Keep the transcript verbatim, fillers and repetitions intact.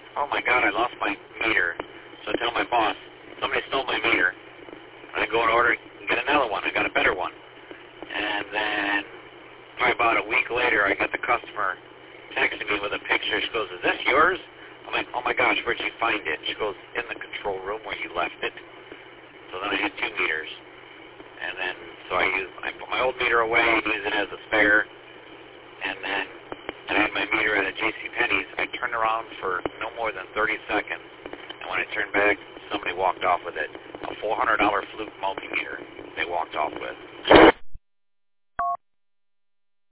oh my God, I lost my meter. So I tell my boss, somebody stole my meter. And I go and order and get another one. I got a better one. And then probably about a week later, I got the customer texting me with a picture. She goes, is this yours? I'm like, oh my gosh, where'd you find it? She goes, in the control room where you left it. So then I had two meters. And then, so I use, I put my old meter away and use it as a spare. And then I had my meter at a JCPenney's. I turned around for no more than thirty seconds. And when I turned back, somebody walked off with it. A four hundred dollars Fluke multimeter they walked off with.